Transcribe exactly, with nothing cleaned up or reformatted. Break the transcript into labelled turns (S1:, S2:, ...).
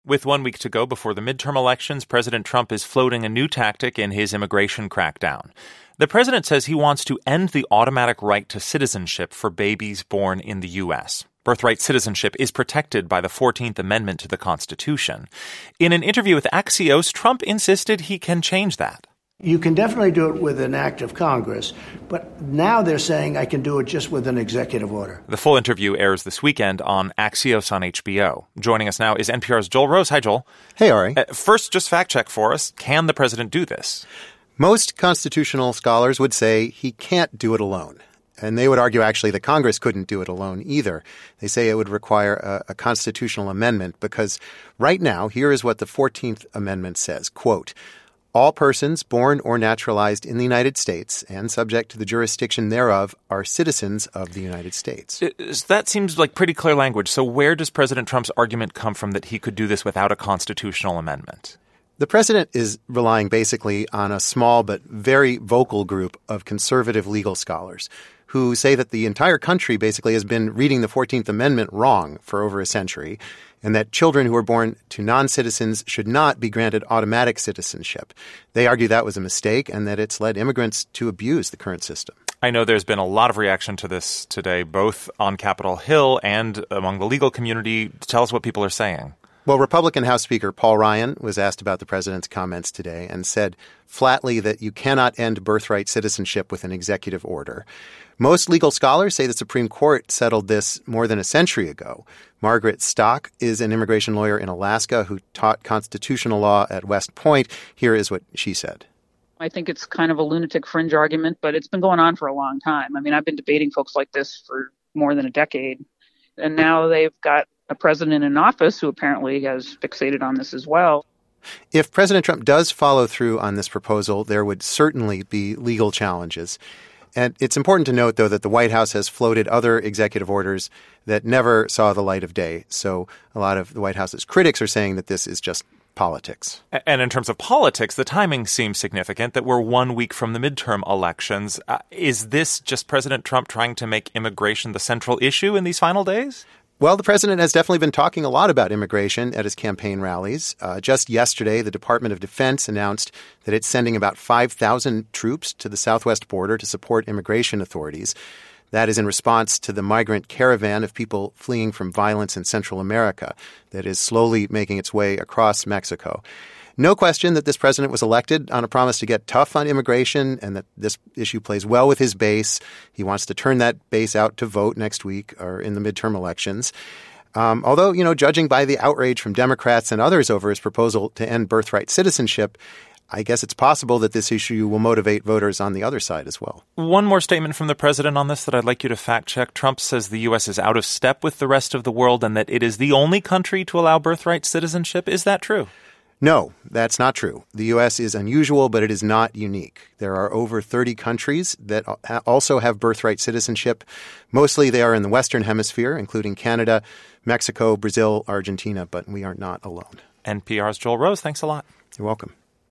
S1: With one week to go before the midterm elections, President Trump is floating a new tactic in his immigration crackdown. The president says he wants to end the automatic right to citizenship for babies born in the U S. Birthright citizenship is protected by the fourteenth Amendment to the Constitution. In an interview with Axios, Trump insisted he can change that.
S2: You can definitely do it with an act of Congress, but now they're saying I can do it just with an executive order.
S1: The full interview airs this weekend on Axios on H B O. Joining us now is N P R's Joel Rose. Hi, Joel.
S3: Hey, Ari.
S1: Uh, first, just fact check for us. Can the president do this?
S3: Most constitutional scholars would say he can't do it alone. And they would argue, actually, that Congress couldn't do it alone either. They say it would require a, a constitutional amendment because right now, here is what the fourteenth Amendment says, quote, all persons born or naturalized in the United States and subject to the jurisdiction thereof are citizens of the United States.
S1: That seems like pretty clear language. So where does President Trump's argument come from that he could do this without a constitutional amendment?
S3: The president is relying basically on a small but very vocal group of conservative legal scholars who say that the entire country basically has been reading the fourteenth Amendment wrong for over a century, and that children who are born to non-citizens should not be granted automatic citizenship. They argue that was a mistake and that it's led immigrants to abuse the current system.
S1: I know there's been a lot of reaction to this today, both on Capitol Hill and among the legal community. Tell us what people are saying.
S3: Well, Republican House Speaker Paul Ryan was asked about the president's comments today and said flatly that you cannot end birthright citizenship with an executive order. Most legal scholars say the Supreme Court settled this more than a century ago. Margaret Stock is an immigration lawyer in Alaska who taught constitutional law at West Point. Here is what she said.
S4: I think it's kind of a lunatic fringe argument, but it's been going on for a long time. I mean, I've been debating folks like this for more than a decade. And now they've got a president in office who apparently has fixated on this as well.
S3: If President Trump does follow through on this proposal, there would certainly be legal challenges. And it's important to note, though, that the White House has floated other executive orders that never saw the light of day. So a lot of the White House's critics are saying that this is just politics.
S1: And in terms of politics, the timing seems significant that we're one week from the midterm elections. Uh, is this just President Trump trying to make immigration the central issue in these final days?
S3: Well, the president has definitely been talking a lot about immigration at his campaign rallies. Uh, just yesterday, the Department of Defense announced that it's sending about five thousand troops to the southwest border to support immigration authorities. That is in response to the migrant caravan of people fleeing from violence in Central America that is slowly making its way across Mexico. No question that this president was elected on a promise to get tough on immigration and that this issue plays well with his base. He wants to turn that base out to vote next week or in the midterm elections. Um, although, you know, judging by the outrage from Democrats and others over his proposal to end birthright citizenship, I guess it's possible that this issue will motivate voters on the other side as well.
S1: One more statement from the president on this that I'd like you to fact check. Trump says the U S is out of step with the rest of the world and that it is the only country to allow birthright citizenship. Is that true?
S3: No, that's not true. The U S is unusual, but it is not unique. There are over thirty countries that also have birthright citizenship. Mostly they are in the Western Hemisphere, including Canada, Mexico, Brazil, Argentina, but we are not alone.
S1: N P R's Joel Rose, thanks a lot.
S3: You're welcome.